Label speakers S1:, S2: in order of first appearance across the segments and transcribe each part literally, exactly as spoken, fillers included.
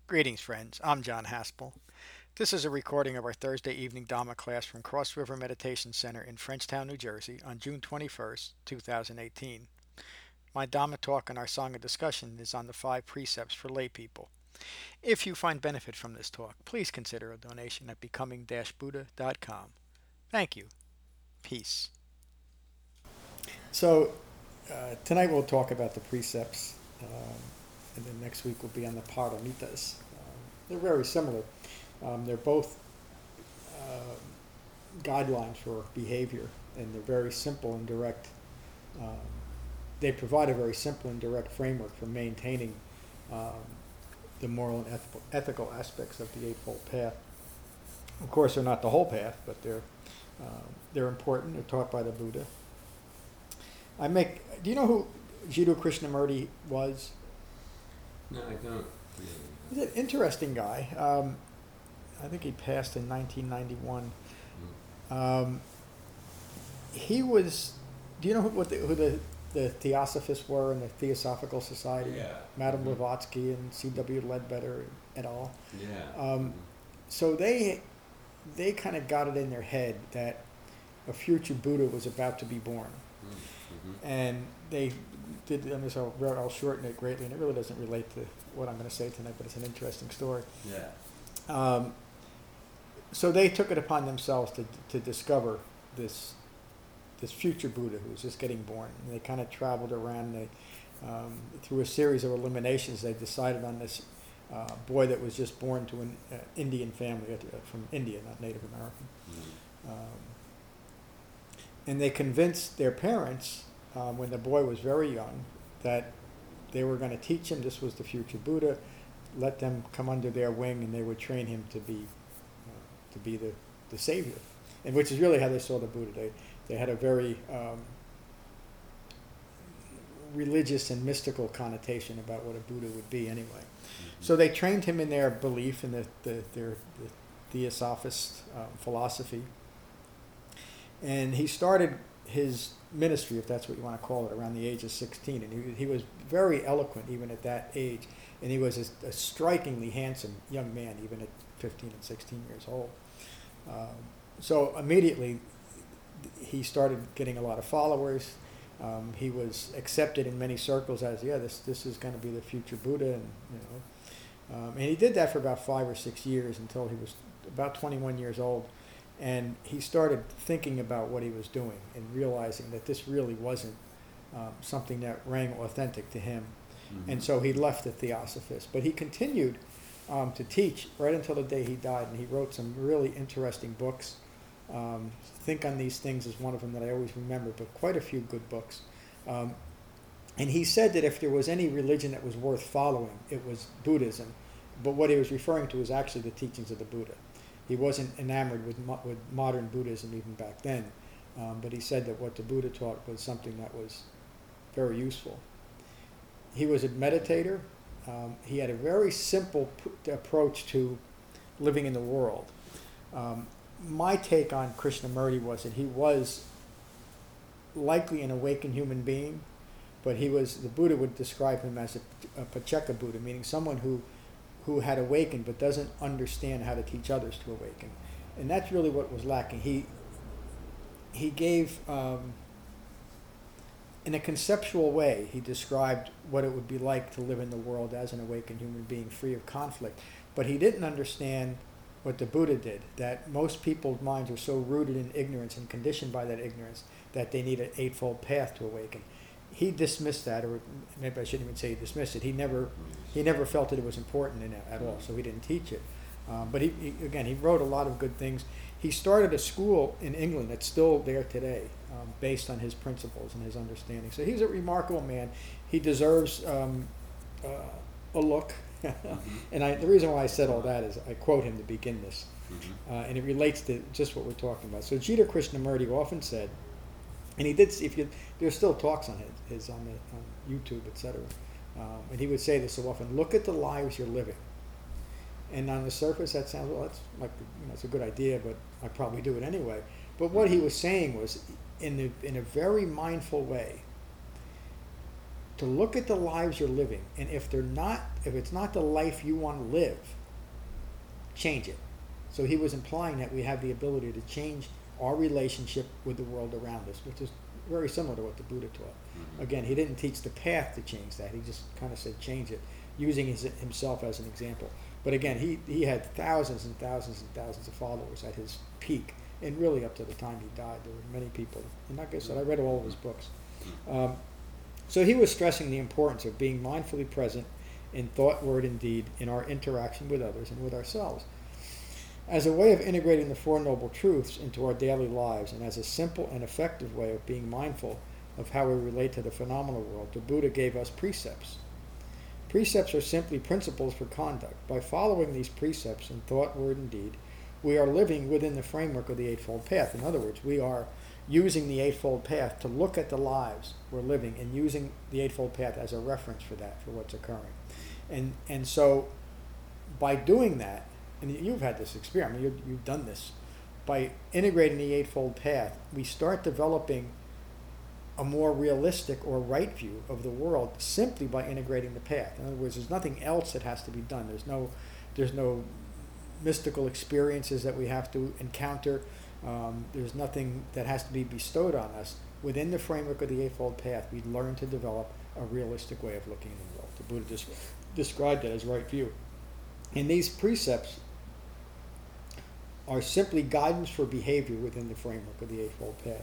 S1: Greetings, friends. I'm John Haspel. This is a recording of our Thursday evening Dhamma class from Cross River Meditation Center in Frenchtown, New Jersey on June twenty-first, two thousand eighteen. My Dhamma talk and our song of discussion is on the five precepts for lay people. If you find benefit from this talk, please consider a donation at becoming buddha dot com. Thank you. Peace. So, uh, tonight we'll talk about the precepts, um, and then next week we'll be on the paramitas. Um, they're very similar. Um, they're both uh, guidelines for behavior, and they're very simple and direct. Um, they provide a very simple and direct framework for maintaining um, the moral and ethical, ethical aspects of the Eightfold Path. Of course, they're not the whole path, but they're um, they're important. They're taught by the Buddha. I make. Do you know who Jiddu Krishnamurti was?
S2: No, I don't.
S1: He's an interesting guy. Um, I think he passed in nineteen ninety-one.
S2: Mm.
S1: Um, he was. Do you know who, what the, who the, the Theosophists were in the Theosophical Society?
S2: Yeah.
S1: Madame
S2: Mhm.
S1: Blavatsky and C W Ledbetter et al.
S2: Yeah.
S1: Um, so they they kind of got it in their head that a future Buddha was about to be born.
S2: Mm-hmm.
S1: And they did, I mean, so I'll I'll shorten it greatly, and it really doesn't relate to what I'm going to say tonight, but it's an interesting story.
S2: Yeah.
S1: Um, so they took it upon themselves to to discover this this future Buddha who was just getting born. And they kind of traveled around. They um, through a series of eliminations, they decided on this uh, boy that was just born to an uh, Indian family uh, from India, not Native American.
S2: Mm-hmm.
S1: Um, and they convinced their parents, um, when the boy was very young, that they were going to teach him this was the future Buddha, let them come under their wing, and they would train him to be uh, to be the, the savior, and which is really how they saw the Buddha. They they had a very um, religious and mystical connotation about what a Buddha would be, anyway.
S2: Mm-hmm.
S1: So they trained him in their belief in the, the their the Theosophist um, philosophy. And he started his ministry, if that's what you want to call it, around the age of sixteen. And he, he was very eloquent even at that age. And he was a, a strikingly handsome young man, even at fifteen and sixteen years old. Um, so immediately he started getting a lot of followers. Um, he was accepted in many circles as, yeah, this this is going to be the future Buddha. And, you know, um, and he did that for about five or six years until he was about twenty-one years old. And he started thinking about what he was doing and realizing that this really wasn't um, something that rang authentic to him.
S2: Mm-hmm.
S1: And so he left the Theosophist. But he continued um, to teach right until the day he died. And he wrote some really interesting books. Um, Think on These Things is one of them that I always remember, but quite a few good books. Um, and he said that if there was any religion that was worth following, it was Buddhism. But what he was referring to was actually the teachings of the Buddha. He wasn't enamored with mo- with modern Buddhism even back then, um, but he said that what the Buddha taught was something that was very useful. He was a meditator. Um, he had a very simple p- approach to living in the world. Um, my take on Krishnamurti was that he was likely an awakened human being, but he was, the Buddha would describe him as a, a Pacceka Buddha, meaning someone who who had awakened but doesn't understand how to teach others to awaken. And that's really what was lacking. He he gave, um, in a conceptual way, he described what it would be like to live in the world as an awakened human being, free of conflict. But he didn't understand what the Buddha did, that most people's minds are so rooted in ignorance and conditioned by that ignorance that they need an eightfold path to awaken. He dismissed that, or maybe I shouldn't even say he dismissed it. He never, he never felt that it was important in it at all, so he didn't teach it. Um, but he, he, again, he wrote a lot of good things. He started a school in England that's still there today, um, based on his principles and his understanding. So he's a remarkable man. He deserves um, uh, a look.
S2: Mm-hmm.
S1: And I, the reason why I said all that is I quote him to begin this,
S2: Mm-hmm.
S1: uh, and it relates to just what we're talking about. So Jiddu Krishnamurti often said, and he did. If you, there's still talks on his, his on, the, on YouTube, et cetera. Um, and he would say this so often: look at the lives you're living. And on the surface, that sounds, well, that's like, you know, it's a good idea, but I probably do it anyway. But what he was saying was, in the in a very mindful way, to look at the lives you're living, and if they're not, if it's not the life you want to live, change it. So he was implying that we have the ability to change our relationship with the world around us, which is very similar to what the Buddha taught.
S2: Mm-hmm.
S1: Again, he didn't teach the path to change that. He just kind of said change it, using his, himself as an example. But again, he, he had thousands and thousands and thousands of followers at his peak, and really up to the time he died, there were many people. And like I said, I read all of his books. Um, so he was stressing the importance of being mindfully present in thought, word, and deed in our interaction with others and with ourselves. As a way of integrating the Four Noble Truths into our daily lives, and as a simple and effective way of being mindful of how we relate to the phenomenal world, the Buddha gave us precepts. Precepts are simply principles for conduct. By following these precepts in thought, word, and deed, we are living within the framework of the Eightfold Path. In other words, we are using the Eightfold Path to look at the lives we're living, and using the Eightfold Path as a reference for that, for what's occurring. And and so by doing that, and you've had this experience, I mean, you've, you've done this, by integrating the Eightfold Path, we start developing a more realistic or right view of the world simply by integrating the path. In other words, there's nothing else that has to be done. There's no, there's no mystical experiences that we have to encounter. Um, there's nothing that has to be bestowed on us. Within the framework of the Eightfold Path, we learn to develop a realistic way of looking at the world. The Buddha just described it as right view. And these precepts are simply guidance for behavior within the framework of the Eightfold Path.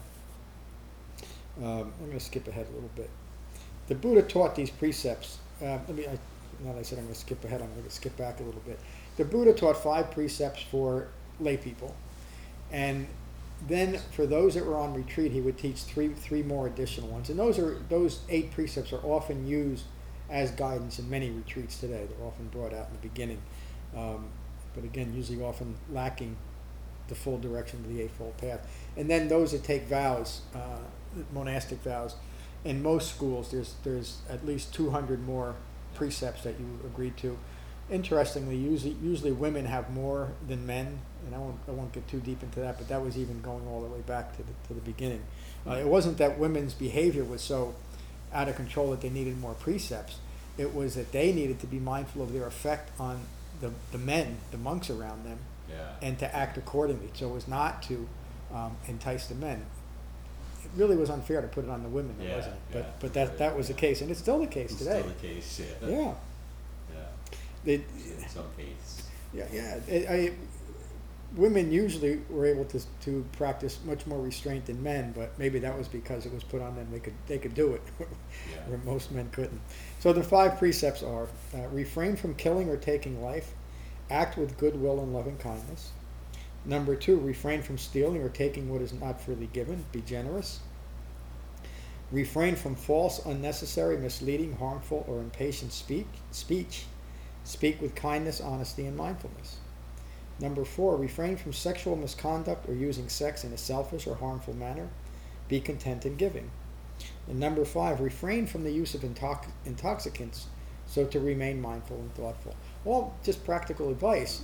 S1: Um, I'm going to skip ahead a little bit. The Buddha taught these precepts. Uh, let me. I, now that I said I'm going to skip ahead, I'm going to skip back a little bit. The Buddha taught five precepts for lay people, and then for those that were on retreat, he would teach three three more additional ones. And those are those eight precepts are often used as guidance in many retreats today. They're often brought out in the beginning, um, but again, usually often lacking the full direction of the Eightfold Path. And then those that take vows, uh, monastic vows, in most schools there's there's at least two hundred more precepts that you agreed to. Interestingly, usually usually women have more than men, and I won't I won't get too deep into that, but that was even going all the way back to the to the beginning. Uh, it wasn't that women's behavior was so out of control that they needed more precepts. It was that they needed to be mindful of their effect on the the men, the monks around them,
S2: Yeah.
S1: and to act accordingly. So it was not to um, entice the men. It really was unfair to put it on the women,
S2: Yeah,
S1: wasn't it? But
S2: yeah,
S1: but that that was
S2: yeah.
S1: the case, and it's still the case
S2: It's
S1: today.
S2: still the case, yeah.
S1: Yeah.
S2: Yeah.
S1: They,
S2: In some cases.
S1: yeah, yeah. I, I, women usually were able to to practice much more restraint than men, but maybe that was because it was put on them. They could they could do it,
S2: Yeah.
S1: where most men couldn't. So the five precepts are: uh, refrain from killing or taking life, act with goodwill and loving kindness. Number two, refrain from stealing or taking what is not freely given. Be generous. Refrain from false, unnecessary, misleading, harmful, or impatient speak, speech. Speak with kindness, honesty, and mindfulness. Number four, refrain from sexual misconduct or using sex in a selfish or harmful manner. Be content in giving. And number five, refrain from the use of intox- intoxicants so to remain mindful and thoughtful. All just practical advice.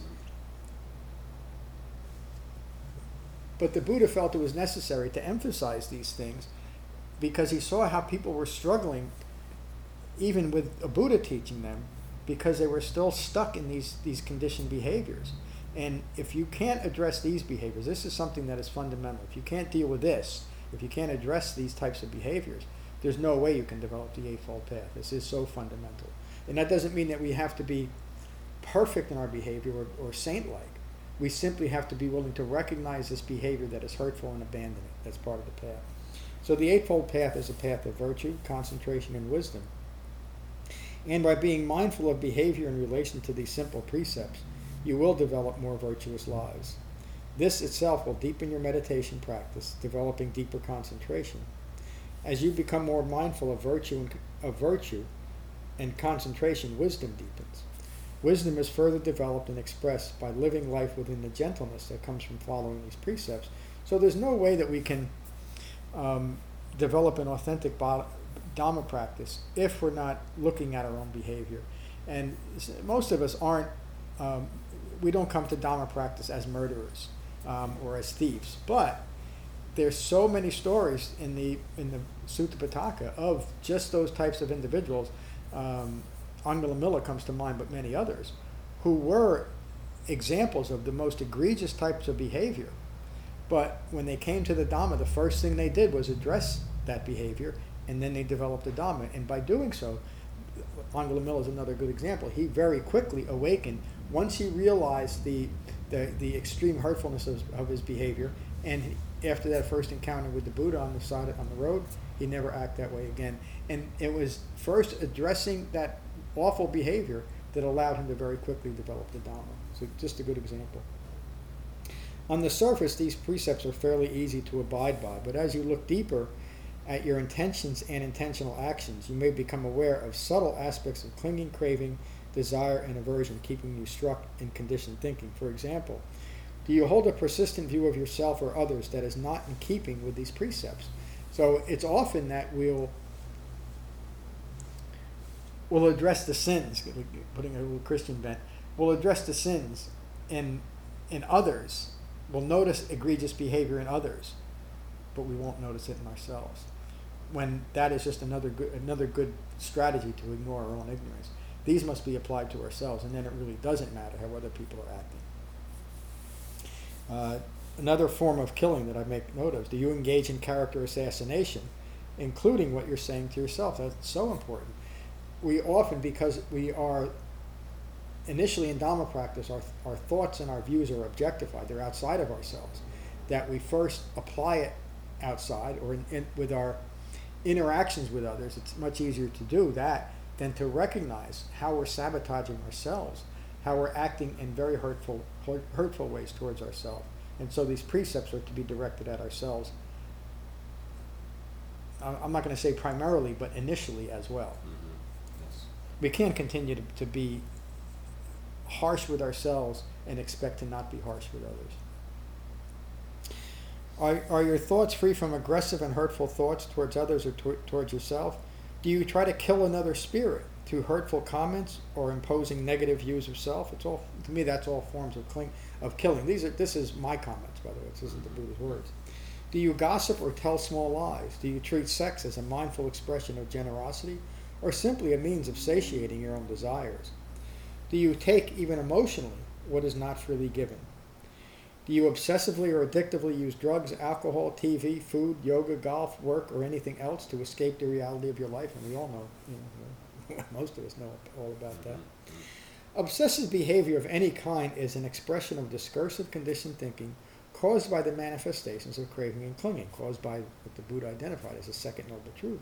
S1: But the Buddha felt it was necessary to emphasize these things because he saw how people were struggling, even with a Buddha teaching them, because they were still stuck in these, these conditioned behaviors. And if you can't address these behaviors, this is something that is fundamental. If you can't deal with this, if you can't address these types of behaviors, there's no way you can develop the Eightfold Path. This is so fundamental. And that doesn't mean that we have to be perfect in our behavior or, or saint-like. We simply have to be willing to recognize this behavior that is hurtful and abandon it. That's part of the path. So the Eightfold Path is a path of virtue, concentration, and wisdom. And by being mindful of behavior in relation to these simple precepts, you will develop more virtuous lives. This itself will deepen your meditation practice, developing deeper concentration. As you become more mindful of virtue and, of virtue and concentration, wisdom deepens. Wisdom is further developed and expressed by living life within the gentleness that comes from following these precepts. So there's no way that we can um, develop an authentic Dhamma practice if we're not looking at our own behavior. And most of us aren't, um, we don't come to Dhamma practice as murderers um, or as thieves. But there's so many stories in the in the Sutta Pitaka of just those types of individuals. Um, Angulimala comes to mind, but many others, who were examples of the most egregious types of behavior. But when they came to the Dhamma, the first thing they did was address that behavior, and then they developed the Dhamma. And by doing so, Angulimala is another good example. He very quickly awakened once he realized the the, the extreme hurtfulness of, of his behavior. And after that first encounter with the Buddha on the side on the road, he never acted that way again. And it was first addressing that awful behavior that allowed him to very quickly develop the Dhamma. So just a good example. On the surface, these precepts are fairly easy to abide by, but as you look deeper at your intentions and intentional actions, you may become aware of subtle aspects of clinging, craving, desire, and aversion keeping you stuck in conditioned thinking. For example, do you hold a persistent view of yourself or others that is not in keeping with these precepts? So it's often that we'll we'll address the sins, putting a little Christian bent, we'll address the sins in in others. We'll notice egregious behavior in others, but we won't notice it in ourselves. When that is just another good, another good strategy to ignore our own ignorance. These must be applied to ourselves, and then it really doesn't matter how other people are acting. Uh, another form of killing that I make note of, do you engage in character assassination, including what you're saying to yourself? That's so important. We often, because we are initially in Dhamma practice, our, our thoughts and our views are objectified. They're outside of ourselves. That we first apply it outside or in, in, with our interactions with others. It's much easier to do that than to recognize how we're sabotaging ourselves, how we're acting in very hurtful, hurtful ways towards ourselves. And so these precepts are to be directed at ourselves. I'm not going to say primarily, but initially as well.
S2: Mm-hmm. Yes.
S1: We can't continue to, to be harsh with ourselves and expect to not be harsh with others. Are, are your thoughts free from aggressive and hurtful thoughts towards others or to, towards yourself? Do you try to kill another spirit through hurtful comments or imposing negative views of self? It's all, to me, that's all forms of cling, of killing. These are, this is my comments, by the way. This isn't the Buddha's words. Do you gossip or tell small lies? Do you treat sex as a mindful expression of generosity or simply a means of satiating your own desires? Do you take, even emotionally, what is not freely given? Do you obsessively or addictively use drugs, alcohol, T V, food, yoga, golf, work, or anything else to escape the reality of your life? And we all know, you know, most of us know all about that. Obsessive behavior of any kind is an expression of discursive conditioned thinking caused by the manifestations of craving and clinging, caused by what the Buddha identified as the second noble truth.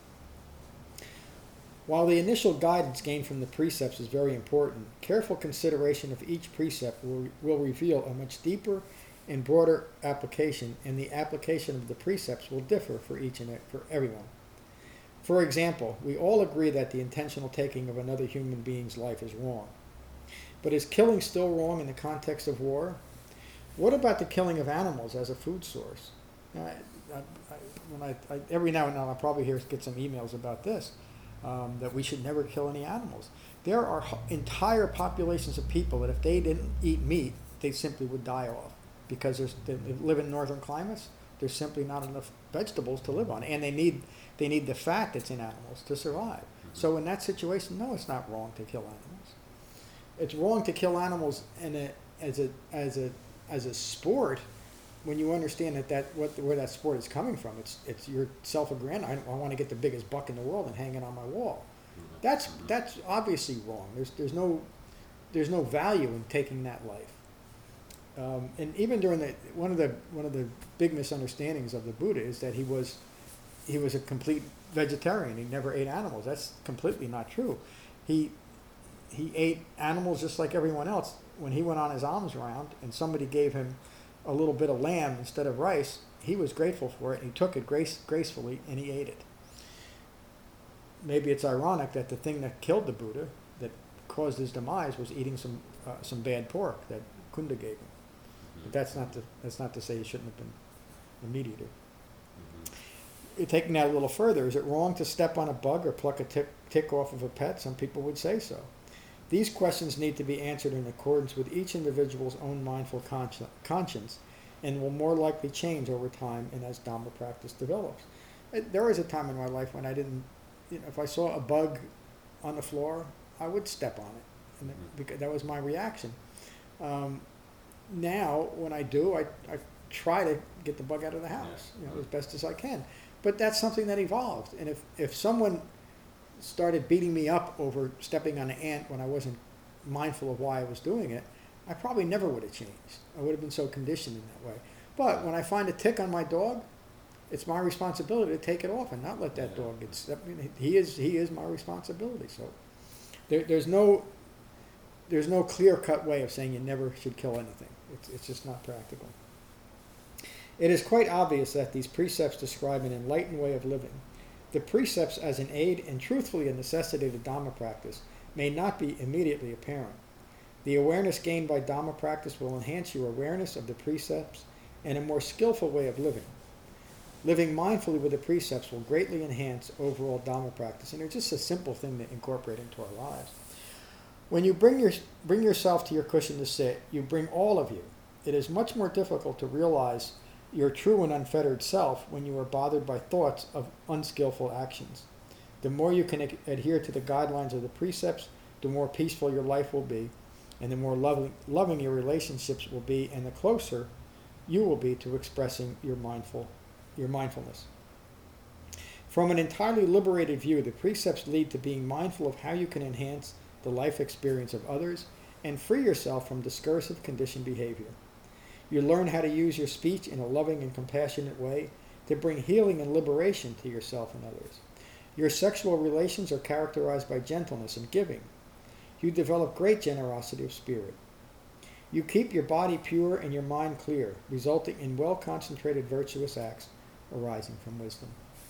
S1: While the initial guidance gained from the precepts is very important, careful consideration of each precept will, will reveal a much deeper and broader application, and the application of the precepts will differ for each and for everyone. For example, we all agree that the intentional taking of another human being's life is wrong. But is killing still wrong in the context of war? What about the killing of animals as a food source? I, I, I, when I, I, every now and then I'll probably hear get some emails about this. Um, that we should never kill any animals. There are entire populations of people that if they didn't eat meat, they simply would die off because there's, they live in northern climates. There's simply not enough vegetables to live on, and they need they need the fat that's in animals to survive. Mm-hmm. So in that situation, no, it's not wrong to kill animals. It's wrong to kill animals in a, as a as a as a sport. When you understand that, that what where that sport is coming from, it's it's your self-aggrandizement. I, I want to get the biggest buck in the world and hang it on my wall. That's that's obviously wrong. There's there's no there's no value in taking that life. Um, and even during the one of the one of the big misunderstandings of the Buddha is that he was he was a complete vegetarian. He never ate animals. That's completely not true. He he ate animals just like everyone else. When he went on his alms round and somebody gave him a little bit of lamb instead of rice, he was grateful for it, and he took it grace, gracefully, and he ate it. Maybe it's ironic that the thing that killed the Buddha, that caused his demise, was eating some uh, some bad pork that Kunda gave him. Mm-hmm. But that's not to that's not to say he shouldn't have been a meat eater. Mm-hmm. Taking that a little further, is it wrong to step on a bug or pluck a tick, tick off of a pet? Some people would say so. These questions need to be answered in accordance with each individual's own mindful consci- conscience and will more likely change over time and as Dhamma practice develops. Uh, There was a time in my life when I didn't, you know, if I saw a bug on the floor, I would step on it, and it,
S2: Mhm.
S1: because that was my reaction. Um, now, when I do, I, I try to get the bug out of the house,
S2: Yeah.
S1: you know, as best as I can. But that's something that evolved, and if, if someone started beating me up over stepping on an ant when I wasn't mindful of why I was doing it, I probably never would have changed. I would have been so conditioned in that way. But when I find a tick on my dog, it's my responsibility to take it off and not let that
S2: Yeah.
S1: dog get stepped. I mean, he is he is my responsibility. So there, there's no there's no clear cut way of saying you never should kill anything. It's it's just not practical. It is quite obvious that these precepts describe an enlightened way of living. The precepts as an aid and truthfully a necessity to Dhamma practice may not be immediately apparent. The awareness gained by Dhamma practice will enhance your awareness of the precepts and a more skillful way of living. Living mindfully with the precepts will greatly enhance overall Dhamma practice, and it's just a simple thing to incorporate into our lives. When you bring, your, bring yourself to your cushion to sit, you bring all of you. It is much more difficult to realize your true and unfettered self when you are bothered by thoughts of unskillful actions. The more you can ad- adhere to the guidelines of the precepts, the more peaceful your life will be, and the more loving, loving your relationships will be, and the closer you will be to expressing your mindful, your mindfulness. From an entirely liberated view, the precepts lead to being mindful of how you can enhance the life experience of others and free yourself from discursive conditioned behavior. You learn how to use your speech in a loving and compassionate way to bring healing and liberation to yourself and others. Your sexual relations are characterized by gentleness and giving. You develop great generosity of spirit. You keep your body pure and your mind clear, resulting in well-concentrated virtuous acts arising from wisdom.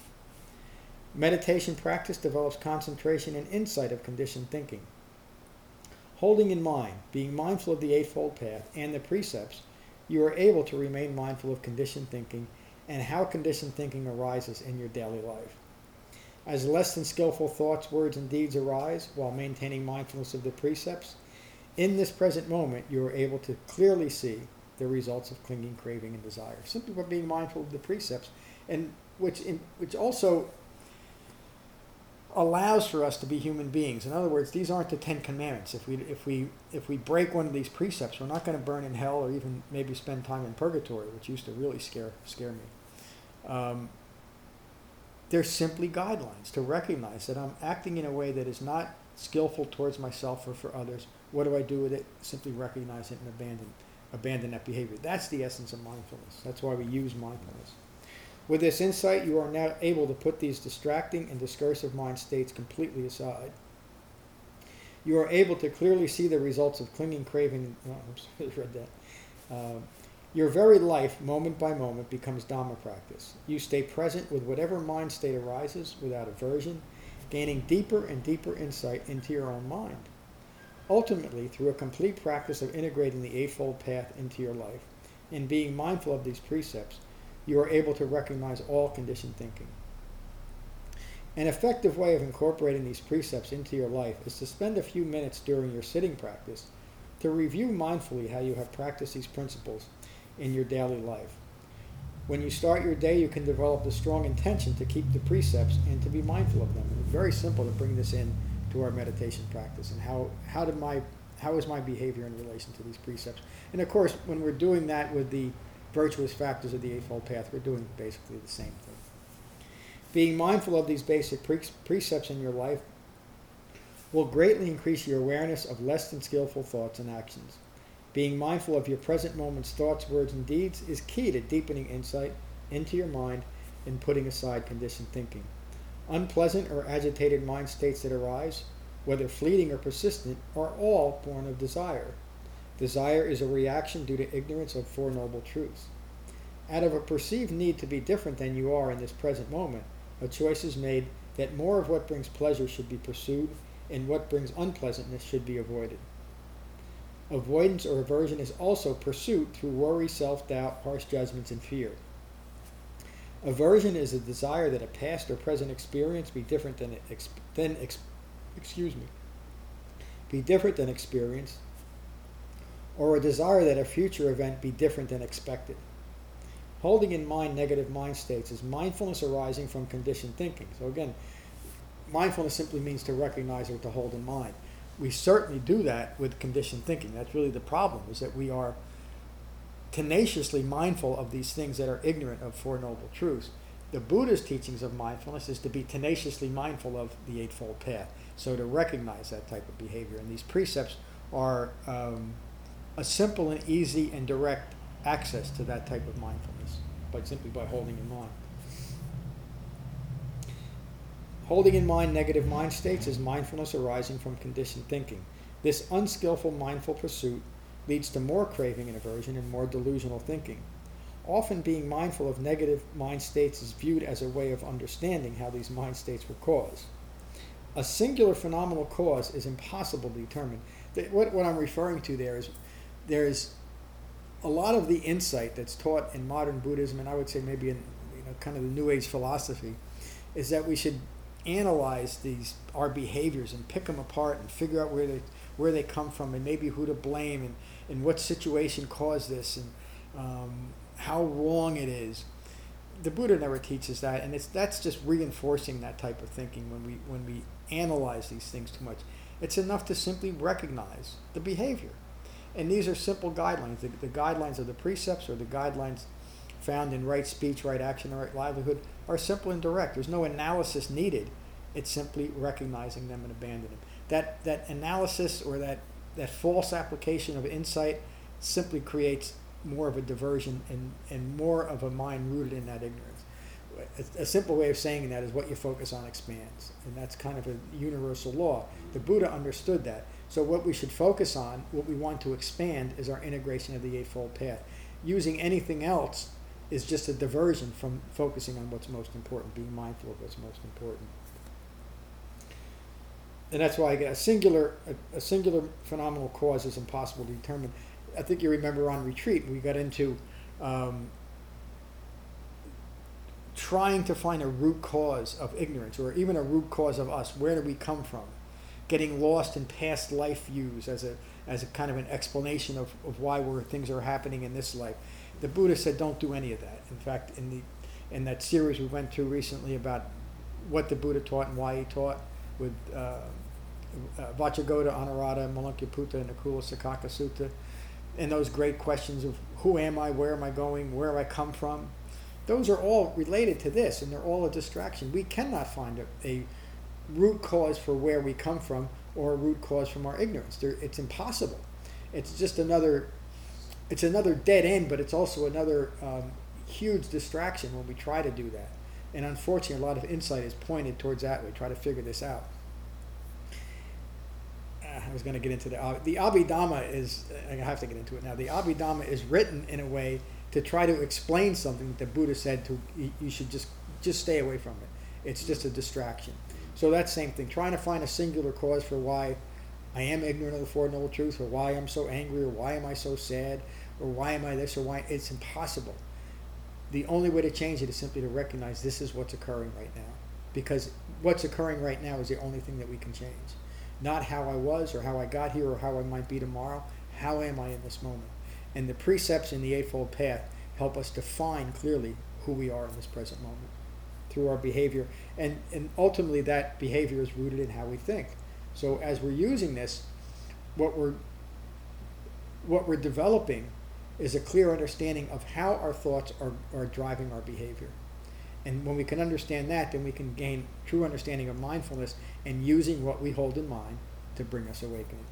S1: Meditation practice develops concentration and insight of conditioned thinking. Holding in mind, being mindful of the Eightfold Path and the precepts, you are able to remain mindful of conditioned thinking and how conditioned thinking arises in your daily life. As less than skillful thoughts, words, and deeds arise while maintaining mindfulness of the precepts, in this present moment you are able to clearly see the results of clinging, craving, and desire, simply by being mindful of the precepts, and which in, which also allows for us to be human beings. In other words, these aren't the Ten Commandments. If we if we if we break one of these precepts, we're not going to burn in hell or even maybe spend time in purgatory, which used to really scare scare me. Um, they're simply guidelines to recognize that I'm acting in a way that is not skillful towards myself or for others. What do I do with it? Simply recognize it and abandon abandon that behavior. That's the essence of mindfulness. That's why we use mindfulness. With this insight, you are now able to put these distracting and discursive mind states completely aside. You are able to clearly see the results of clinging, craving. Oh, I'm sorry, I read that. Uh, your very life, moment by moment, becomes Dhamma practice. You stay present with whatever mind state arises without aversion, gaining deeper and deeper insight into your own mind. Ultimately, through a complete practice of integrating the Eightfold Path into your life and being mindful of these precepts, you are able to recognize all conditioned thinking. An effective way of incorporating these precepts into your life is to spend a few minutes during your sitting practice to review mindfully how you have practiced these principles in your daily life. When you start your day, you can develop the strong intention to keep the precepts and to be mindful of them. And it's very simple to bring this in to our meditation practice and how, how did my how is my behavior in relation to these precepts. And of course, when we're doing that with the virtuous factors of the Eightfold Path, we're doing basically the same thing. Being mindful of these basic pre- precepts in your life will greatly increase your awareness of less than skillful thoughts and actions. Being mindful of your present moment's thoughts, words, and deeds is key to deepening insight into your mind and putting aside conditioned thinking. Unpleasant or agitated mind states that arise, whether fleeting or persistent, are all born of desire. Desire is a reaction due to ignorance of Four Noble Truths. Out of a perceived need to be different than you are in this present moment, a choice is made that more of what brings pleasure should be pursued and what brings unpleasantness should be avoided. Avoidance or aversion is also pursuit through worry, self-doubt, harsh judgments, and fear. Aversion is a desire that a past or present experience be different than, ex- than ex- excuse me, be different than experience, or a desire that a future event be different than expected. Holding in mind negative mind states is mindfulness arising from conditioned thinking. So again, mindfulness simply means to recognize or to hold in mind. We certainly do that with conditioned thinking. That's really the problem, is that we are tenaciously mindful of these things that are ignorant of Four Noble Truths. The Buddha's teachings of mindfulness is to be tenaciously mindful of the Eightfold Path, so to recognize that type of behavior. And these precepts are um, a simple and easy and direct access to that type of mindfulness, but simply by holding in mind. Holding in mind negative mind states is mindfulness arising from conditioned thinking. This unskillful mindful pursuit leads to more craving and aversion and more delusional thinking. Often being mindful of negative mind states is viewed as a way of understanding how these mind states were caused. A singular phenomenal cause is impossible to determine. What, what I'm referring to there is there's a lot of the insight that's taught in modern Buddhism, and I would say maybe in you know kind of the New Age philosophy, is that we should analyze these our behaviors and pick them apart and figure out where they where they come from and maybe who to blame and, and what situation caused this and um, how wrong it is. The Buddha never teaches that, and it's that's just reinforcing that type of thinking when we when we analyze these things too much. It's enough to simply recognize the behavior. And these are simple guidelines. The, the guidelines of the precepts or the guidelines found in right speech, right action, and right livelihood are simple and direct. There's no analysis needed. It's simply recognizing them and abandoning them. That that analysis or that, that false application of insight simply creates more of a diversion and, and more of a mind rooted in that ignorance. A, a simple way of saying that is what you focus on expands. And that's kind of a universal law. The Buddha understood that. So what we should focus on, what we want to expand, is our integration of the Eightfold Path. Using anything else is just a diversion from focusing on what's most important, being mindful of what's most important. And that's why a singular, a, a singular phenomenal cause is impossible to determine. I think you remember on retreat, we got into um, trying to find a root cause of ignorance, or even a root cause of us. Where do we come from? Getting lost in past life views as a as a kind of an explanation of, of why we're, things are happening in this life. The Buddha said, don't do any of that. In fact, in the in that series we went through recently about what the Buddha taught and why he taught, with uh, uh, Vacchagoda, Anurata, Malankaputta, and the Kula Sakaka Sutta, and those great questions of who am I, where am I going, where have I come from, those are all related to this, and they're all a distraction. We cannot find a, a root cause for where we come from or a root cause from our ignorance. They're, it's impossible. It's just another, it's another dead end, but it's also another um, huge distraction when we try to do that. And unfortunately, a lot of insight is pointed towards that way, try to figure this out. Uh, I was going to get into the, uh, the Abhidhamma is, I have to get into it now, the Abhidhamma is written in a way to try to explain something that the Buddha said to, you, you should just, just stay away from it. It's just a distraction. So that same thing, trying to find a singular cause for why I am ignorant of the Four Noble Truths, or why I'm so angry, or why am I so sad, or why am I this, or why, it's impossible. The only way to change it is simply to recognize this is what's occurring right now. Because what's occurring right now is the only thing that we can change. Not how I was, or how I got here, or how I might be tomorrow. How am I in this moment? And the precepts in the Eightfold Path help us define clearly who we are in this present moment through our behavior. And, and ultimately that behavior is rooted in how we think. So as we're using this, what we're, what we're developing is a clear understanding of how our thoughts are, are driving our behavior. And when we can understand that, then we can gain true understanding of mindfulness and using what we hold in mind to bring us awakening.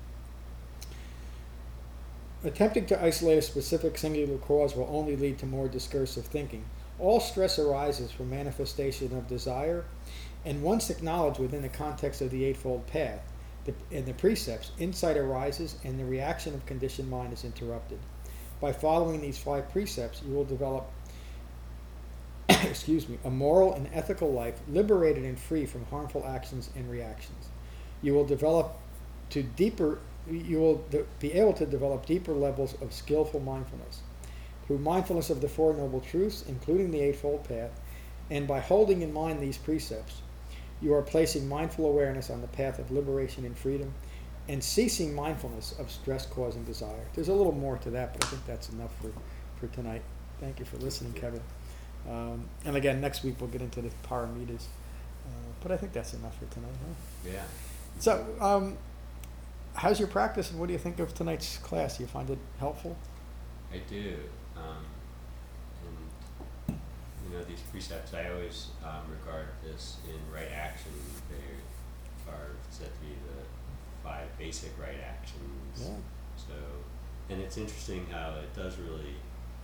S1: Attempting to isolate a specific singular cause will only lead to more discursive thinking. All stress arises from manifestation of desire, and once acknowledged within the context of the Eightfold Path the, and the precepts, insight arises and the reaction of conditioned mind is interrupted. By following these five precepts, you will develop excuse me, a moral and ethical life liberated and free from harmful actions and reactions. You will develop to deeper, you will de- be able to develop deeper levels of skillful mindfulness. Through mindfulness of the Four Noble Truths, including the Eightfold Path, and by holding in mind these precepts, you are placing mindful awareness on the path of liberation and freedom, and ceasing mindfulness of stress-causing desire. There's a little more to that, but I think that's enough for, for tonight. Thank you for listening,
S2: Yeah.
S1: Kevin. Um, and again, next week we'll get into the paramitas. Uh, but I think that's enough for tonight, huh?
S2: Yeah.
S1: So, um, how's your practice, and what do you think of tonight's class? Do you find it helpful?
S2: I do. Um, and, you know, these precepts, I always um, regard this in right action. They are said to be the five basic right actions.
S1: Yeah.
S2: So, and it's interesting how it does really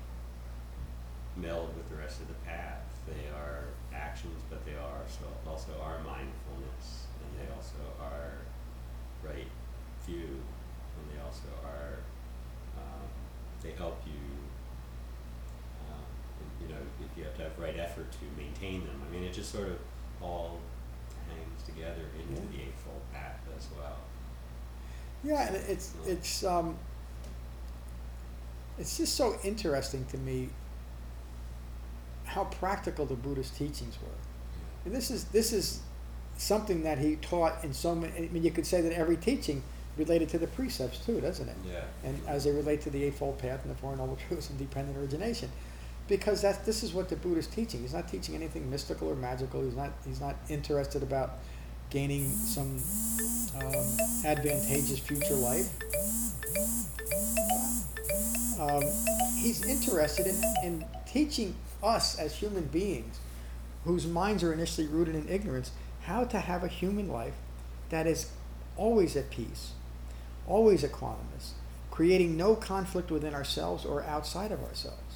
S2: meld with the rest of the path. They are actions, but they are so also are mindfulness, and they also are right view, and they also are um, they help you. Um, and, you know, if you have to have right effort to maintain them. I mean, it just sort of all hangs together into
S1: Yeah.
S2: the Eightfold Path as well.
S1: Yeah, and it's it's um, it's just so interesting to me how practical the Buddha's teachings were. And this is this is something that he taught in so many. I mean, you could say that every teaching related to the precepts too, doesn't it?
S2: Yeah.
S1: And as they relate to the Eightfold Path and the Four Noble Truths and dependent origination, because that this is what the Buddha's teaching. He's not teaching anything mystical or magical. He's not he's not interested about gaining some um, advantageous future life. Um, he's interested in, in teaching us as human beings, whose minds are initially rooted in ignorance, how to have a human life that is always at peace, always equanimous, creating no conflict within ourselves or outside of ourselves.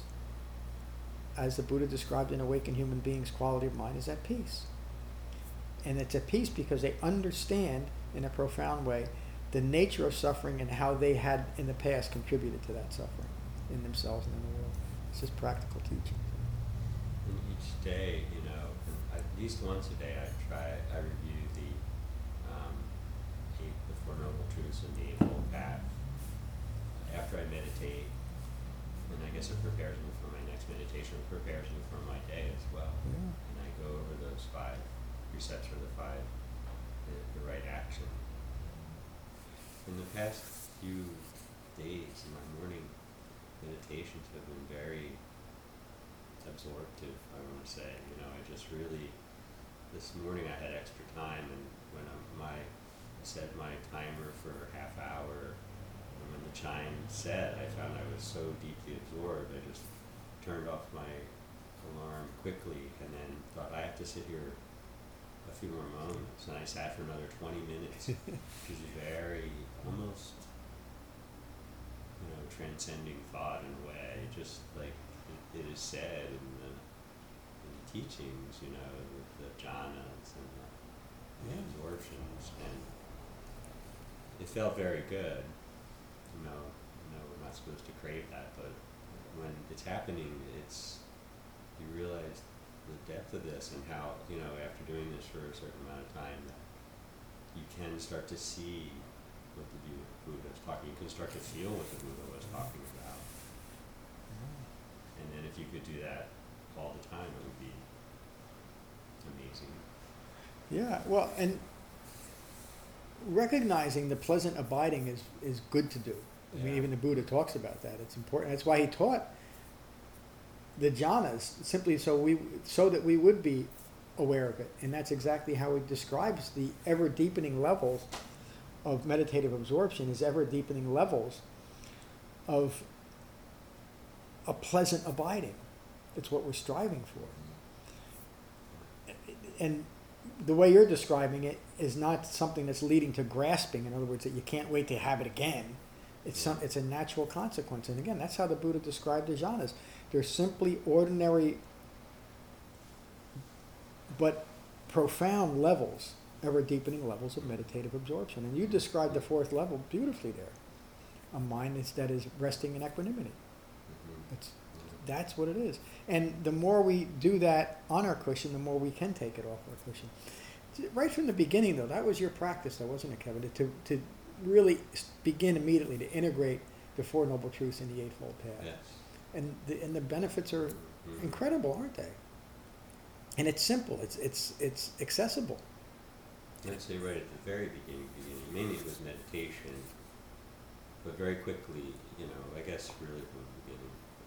S1: As the Buddha described in Awakened Human Beings, quality of mind is at peace. And it's at peace because they understand in a profound way the nature of suffering and how they had in the past contributed to that suffering in themselves and in the world. It's just practical teaching.
S2: And each day, you know, at least once a day, I try, I review the um, eight, the Four Noble Truths and the Eightfold Path. After I meditate, and I guess it prepares me for my next meditation, it prepares me for my day as well.
S1: Yeah.
S2: And I go over those five precepts or the five, the, the right action. In the past few days, my morning meditations have been very absorptive, I want to say. You know, I just really, this morning I had extra time, and when I, my, I set my timer for a half hour, and when the chime said, I found I was so deeply absorbed, I just turned off my alarm quickly, and then thought, I have to sit here a few more moments, and I sat for another twenty minutes, which is very, almost, you know, transcending thought in a way, just like it, it is said in the, in the teachings, you know, the, the jhanas and the, the
S1: Yeah.
S2: absorptions, and it felt very good. You know, you know, we're not supposed to crave that, but when it's happening, it's, you realize the depth of this and how, you know, after doing this for a certain amount of time, that you can start to see what the Buddha is talking. You can start to feel what the Buddha was talking about. And then if you could do that all the time, it would be amazing.
S1: Yeah, well, and recognizing the pleasant abiding is, is good to do. I mean,
S2: Yeah.
S1: even the Buddha talks about that. It's important. That's why he taught the jhanas, simply so we so that we would be aware of it. And that's exactly how he describes the ever deepening levels of meditative absorption, is ever deepening levels of a pleasant abiding. It's what we're striving for. And the way you're describing it is not something that's leading to grasping. In other words, that you can't wait to have it again. It's some, it's a natural consequence. And again, that's how the Buddha described the jhanas. They're simply ordinary but profound levels, ever deepening levels of meditative absorption. And you described the fourth level beautifully there. A mind that's, that is resting in equanimity.
S2: Mm-hmm.
S1: It's, that's what it is. And the more we do that on our cushion, the more we can take it off our cushion. Right from the beginning, though, that was your practice, though, wasn't it, Kevin? To, to really begin immediately to integrate the Four Noble Truths in the Eightfold Path.
S2: Yes.
S1: And the, and the benefits are
S2: Mm-hmm.
S1: incredible, aren't they? And it's simple. It's it's it's accessible.
S2: I'd say right at the very beginning, beginning, mainly it was meditation, but very quickly, you know, I guess really from the beginning,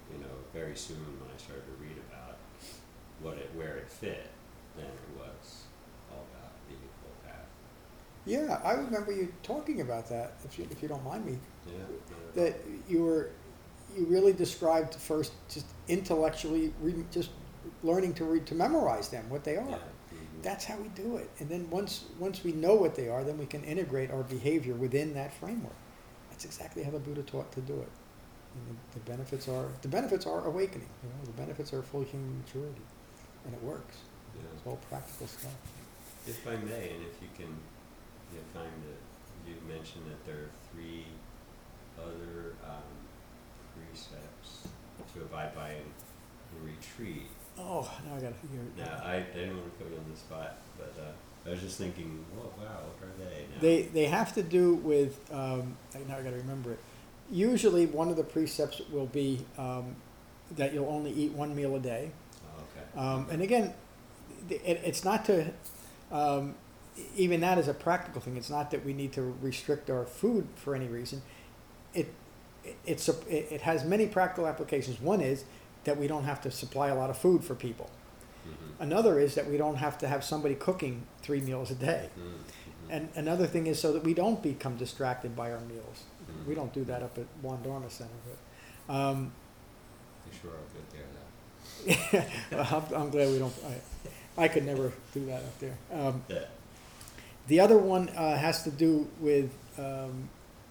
S2: you know, very soon when I started to read about what it, where it fit, then it was all about the equal path.
S1: Yeah, I remember you talking about that, if you, if you don't mind me,
S2: Yeah. not at
S1: that
S2: all.
S1: you were, you really described first just intellectually, reading, just learning to read, to memorize them, what they are.
S2: Yeah. mhm.
S1: That's how we do it. And then once, once we know what they are, then we can integrate our behavior within that framework. That's exactly how the Buddha taught to do it. And the, the benefits are, the benefits are awakening, you know, the benefits are full human maturity. And it works.
S2: Yeah.
S1: It's all practical stuff.
S2: If I may, and if you can, you know, find that you mentioned that there are three other um, precepts to abide by in, in retreat.
S1: Oh, now I gotta figure it
S2: Now,
S1: out.
S2: I, I didn't want to put you on the spot, but uh, I was just thinking, whoa, wow, what are they now?
S1: They, they have to do with, um, now I gotta remember it. Usually one of the precepts will be, um, that you'll only eat one meal a day.
S2: Oh, okay.
S1: Um, and again, th- it, it's not to, um, even that is a practical thing. It's not that we need to restrict our food for any reason. It, it, it's a, it, it has many practical applications. One is that we don't have to supply a lot of food for people.
S2: Mhm.
S1: Another is that we don't have to have somebody cooking three meals a day.
S2: Mhm. Mhm.
S1: And another thing is so that we don't become distracted by our meals.
S2: Mhm.
S1: We don't do that up at Juan Dharma Center, but, um,
S2: They sure are good there, though.
S1: well, I'm, I'm glad we don't, I, I could never do that up there. Um,
S2: Yeah.
S1: the other one, uh, has to do with, um,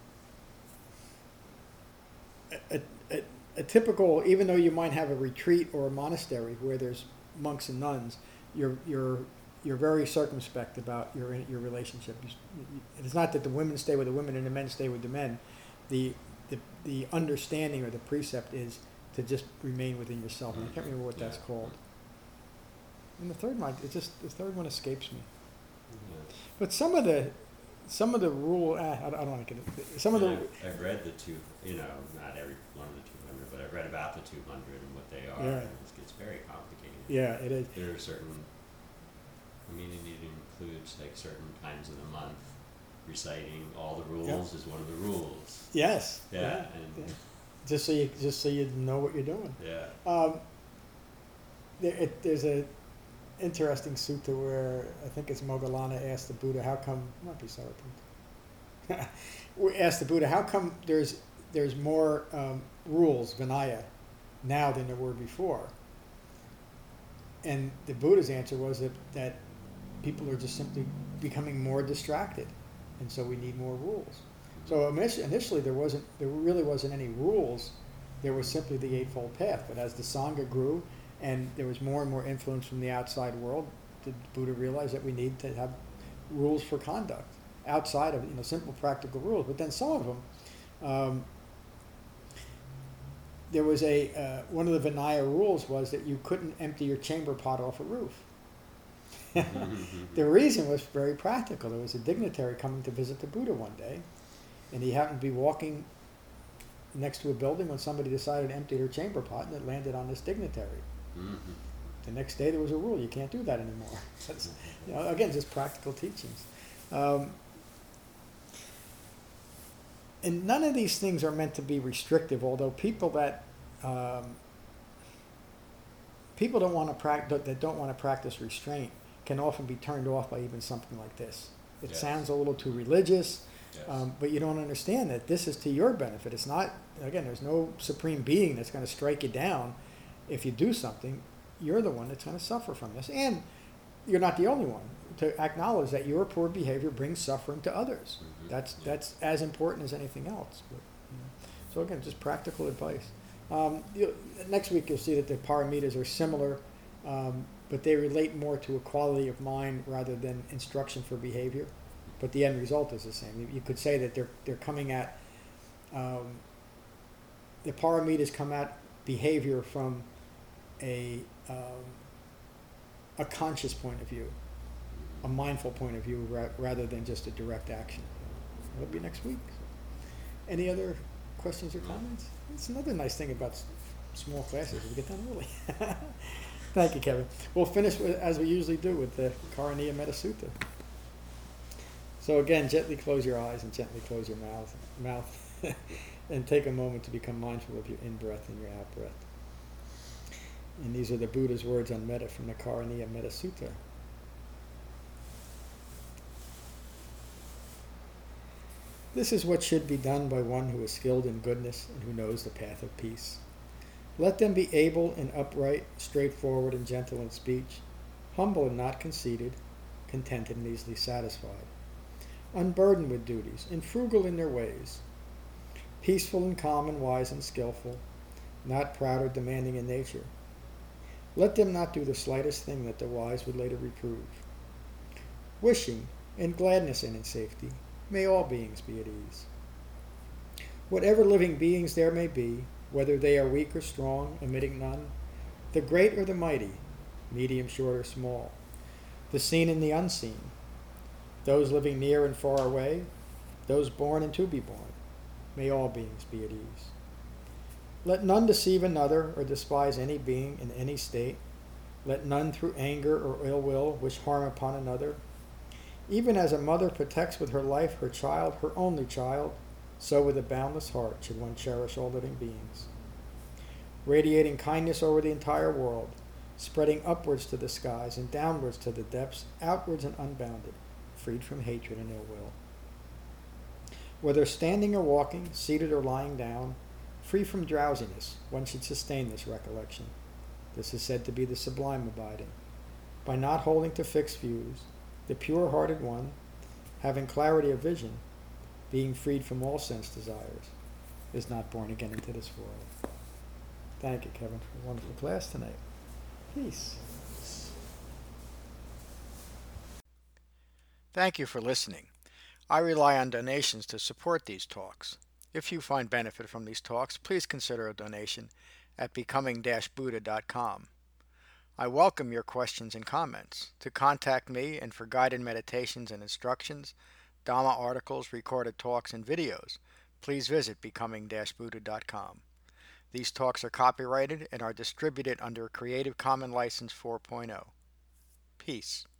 S1: a, a, a typical, even though you might have a retreat or a monastery where there's monks and nuns, you're, you're, you're very circumspect about your, your relationship. You, you, it's not that the women stay with the women and the men stay with the men. The, the, the understanding or the precept is to just remain within yourself. And I can't remember what that's
S2: Yeah.
S1: called. And the third one, it just, the third one escapes me.
S2: Yeah.
S1: But some of the, some of the rule, ah, I, I don't want to get it. Some of the,
S2: And I've, I've read the two, you know, not every one of the two hundred, but I've read about the two hundred and what they are,
S1: Yeah.
S2: and it gets very complicated.
S1: yeah, it is.
S2: There are certain, I mean, it even includes like certain times of the month, reciting all the rules is one of the rules.
S1: Yes.
S2: Yeah, and
S1: yeah. Just so you, just so you know what you're doing.
S2: yeah.
S1: Um, there, it, there's a interesting sutta where I think it's Moggallana asked the Buddha, how come, might be Sariputta, we asked the Buddha, how come there's, there's more um, rules, Vinaya, now than there were before? And the Buddha's answer was that, that people are just simply becoming more distracted, and so we need more rules. So initially, initially there wasn't, there really wasn't any rules. There was simply the Eightfold Path. But as the Sangha grew, and there was more and more influence from the outside world, the Buddha realized that we need to have rules for conduct outside of, you know, simple practical rules. But then some of them, um, there was a uh, one of the Vinaya rules was that you couldn't empty your chamber pot off a roof. The reason was very practical. There was a dignitary coming to visit the Buddha one day, and he happened to be walking next to a building when somebody decided to empty their chamber pot, and it landed on this dignitary.
S2: Mhm.
S1: The next day there was a rule, you can't do that anymore. That's, you know, again, just practical teachings. Um, and none of these things are meant to be restrictive, although people that um, people don't want to practice that don't want to practice restraint can often be turned off by even something like this. It
S2: Yes.
S1: sounds a little too religious,
S2: Yes.
S1: um, but you don't understand that this is to your benefit. It's not, again, there's no supreme being that's going to strike you down if you do something. You're the one that's going to suffer from this, and you're not the only one. To acknowledge that your poor behavior brings suffering to others.
S2: Mhm.
S1: That's
S2: Yeah.
S1: that's as important as anything else. But, you know. So again, just practical advice. Um, you, next week you'll see that the paramitas are similar, um, but they relate more to a quality of mind rather than instruction for behavior. But the end result is the same. You, you could say that they're they're coming at um, the paramitas come at behavior from a um, a conscious point of view, a mindful point of view, ra- rather than just a direct action. That'll be next week. Any other questions or comments? It's another nice thing about s- small classes. We get done early. Thank you, Kevin. We'll finish with, as we usually do with the Karaniya Metta Sutta. So again, gently close your eyes and gently close your mouth, mouth, and take a moment to become mindful of your in-breath and your out-breath. And these are the Buddha's words on metta from the Karaniya Metta Sutta. This is what should be done by one who is skilled in goodness and who knows the path of peace. Let them be able and upright, straightforward and gentle in speech, humble and not conceited, contented and easily satisfied, unburdened with duties, and frugal in their ways, peaceful and calm and wise and skillful, not proud or demanding in nature. Let them not do the slightest thing that the wise would later reprove. Wishing and gladness and in safety, may all beings be at ease. Whatever living beings there may be, whether they are weak or strong, omitting none, the great or the mighty, medium, short, or small, the seen and the unseen, those living near and far away, those born and to be born, may all beings be at ease. Let none deceive another or despise any being in any state. Let none through anger or ill will wish harm upon another. Even as a mother protects with her life her child, her only child, so with a boundless heart should one cherish all living beings. Radiating kindness over the entire world, spreading upwards to the skies and downwards to the depths, outwards and unbounded, freed from hatred and ill will. Whether standing or walking, seated or lying down, free from drowsiness, one should sustain this recollection. This is said to be the sublime abiding. By not holding to fixed views, the pure-hearted one, having clarity of vision, being freed from all sense desires, is not born again into this world. Thank you, Kevin, for a wonderful class tonight. Peace. Thank you for listening. I rely on donations to support these talks. If you find benefit from these talks, please consider a donation at becoming dash buddha dot com. I welcome your questions and comments. To contact me and for guided meditations and instructions, Dhamma articles, recorded talks, and videos, please visit becoming dash buddha dot com. These talks are copyrighted and are distributed under a Creative Commons License four point oh. Peace.